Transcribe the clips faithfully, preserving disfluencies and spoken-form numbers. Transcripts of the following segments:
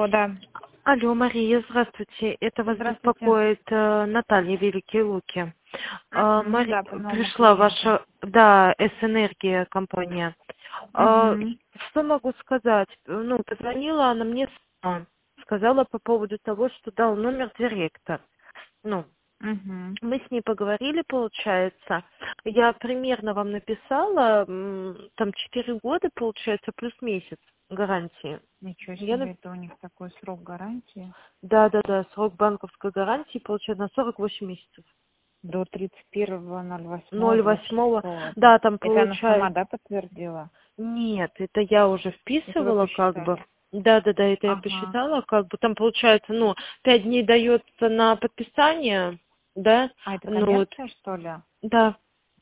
Алло, да. Алло, Мария, здравствуйте. Это вас Здравствуйте. беспокоит э, Наталья Великие Луки. Э, Мгм, Мари- да, по новому Пришла клиенту. ваша, да, С-энергия компания. Э, Мгм. Что могу сказать? Ну, позвонила она мне сама, сказала по поводу того, что дал номер директор. Ну, Мгм. мы с ней поговорили, получается. Я примерно вам написала, м, там четыре года, получается, плюс месяц гарантии. Ничего Я себе, это у них такой срок гарантии. Да, да, да, срок банковской гарантии получается на сорок восемь месяцев. До тридцать первого ноль восьмого ноль двадцать восьмого, шестого. да, там Это она сама, получается. да, подтвердила? Нет, это я уже Это вы вписывала, как бы. посчитали? Да, да, да, это я Ага. посчитала, как бы там получается, ну, пять дней дается на подписание, да, А это ну вот, коммерция, что ли? да,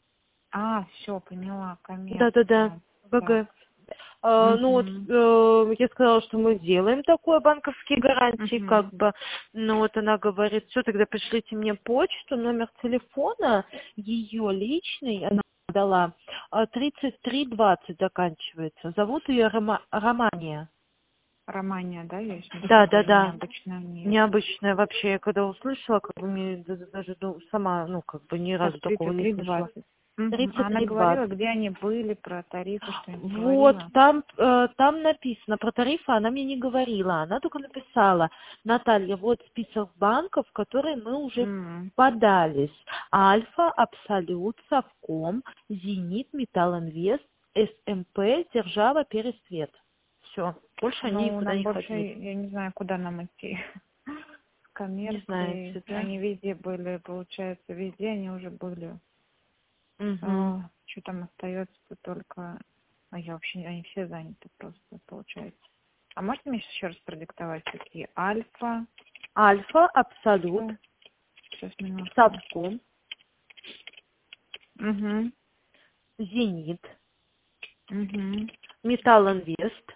А, все, поняла, да, да, да, коммерция. Так. БГ. А, ну вот, Угу. э, я сказала, что мы сделаем такой банковские гарантии, как Угу. бы, ну вот она говорит, все, тогда пришлите мне почту, номер телефона, ее личный, она дала, а, тридцать три двадцать заканчивается. Зовут ее Рома- Романия. Романия, да, есть? Ну, Да, да, такое да. необычное у нее. Необычная вообще, я когда услышала, как бы мне д- даже ну, сама, ну, как бы ни Так, разу такого тридцать не три слышала. двадцать. Угу. А тридцать она три говорила, двадцать. где они были, про тарифы, что-нибудь Вот, говорила? там, э, там написано, про тарифы она мне не говорила, она только написала, Наталья, вот список банков, в которые мы уже М. подались. Альфа, Абсолют, Совком, Зенит, Металлинвест, СМП, Держава, Пересвет. Все, больше они Ну, никуда нам не больше, ходили. я не знаю, куда нам идти. С Не коммерцией. знаете, да? Они везде были, получается, везде они уже были. Угу. Что там остается только... А я вообще, они все заняты просто, получается. А можете мне еще раз продиктовать какие? Альфа. Альфа, Абсолют, Что? Сейчас, минутку. Совком, Угу. Зенит, Угу. Металлинвест,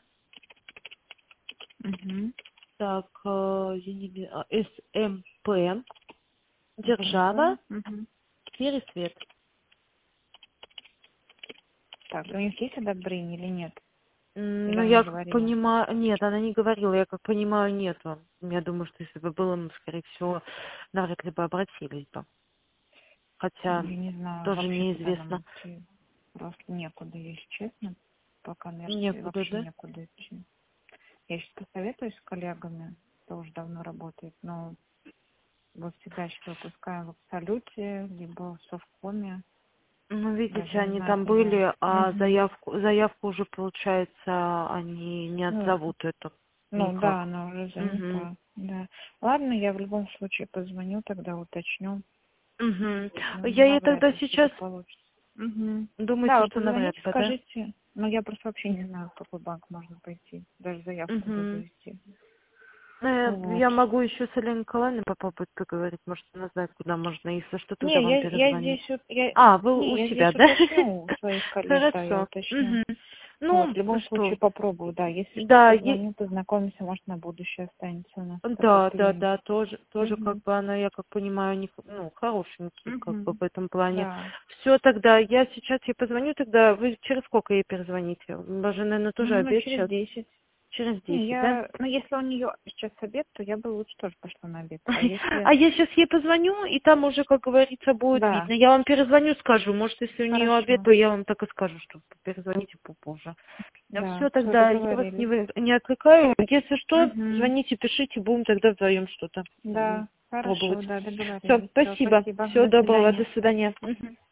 Угу. так, э, Зенит, а, СМП, Держава, СМП. Угу. Пересвет. Так, у них есть одобрение или нет? М, Или Ну, она я как говорила? понимаю, нет, она не говорила, я как понимаю, нету. Я думаю, что если бы было, мы, скорее всего, навряд ли бы обратились бы. Хотя Я не знаю, тоже вообще куда нам неизвестно. идти. Просто некуда, если честно. По коммерции Некуда, вообще да? некуда идти. Я сейчас посоветуюсь с коллегами, кто уже давно работает, но вот всегда сейчас выпускаем в Абсолюте, либо в Совкоме. Ну, видите, Даже не они знаю, там куда. были, а Мгм. заявку, заявку уже, получается, они не Ну, отзовут это ну да, никак. она уже Угу. занята. Да. Ладно, я в любом случае позвоню, тогда уточню. Угу. Ну, Я ей навряд тогда ли что-то сейчас, получится. Мгм. Да, думаете, вы что навряд позвоните, ли, да? скажите. Но я просто вообще не знаю, в какой банк можно пойти. Даже заявку буду Угу. вести. Ну, я, Вот. я могу еще с Еленой Николаевной попробовать поговорить, может, она знает, куда можно. Если что, тогда Не, вам я, я перезвоню. здесь, вот- я, А, вы у не, я себя, здесь да? уточню у своих коллег, да, я Хорошо. уточню. Мгм. Вот, в Ну, любом что? случае попробую, да. Если что, Да, е- позвоню, познакомимся, может, на будущее останется у нас такой да, да, клиент. да, тоже, тоже как Угу. бы она, я как понимаю, не, х- ну, хорошенький, как бы Угу. в этом плане. Да. Все, тогда я сейчас ей позвоню, тогда вы через сколько ей перезвоните? Даже, наверное, тоже Ну, обед через сейчас. десять. Через Не, десять, да? я, ну, если у нее сейчас обед, то я бы лучше тоже пошла на обед. А если, А я сейчас ей позвоню, и там уже, как говорится, будет да, видно. Я вам перезвоню, скажу. Может, если у нее обед, хорошо, то я вам так и скажу, что перезвоните попозже. да, Все, все тогда я вас не, договорились. вы- не отвлекаю. Если что, Угу. звоните, пишите, будем тогда вдвоем что-то м, Да, хорошо, пробовать. да, Все, договорились. Все, спасибо. спасибо. Всего До доброго, свидания. до свидания. Мгм.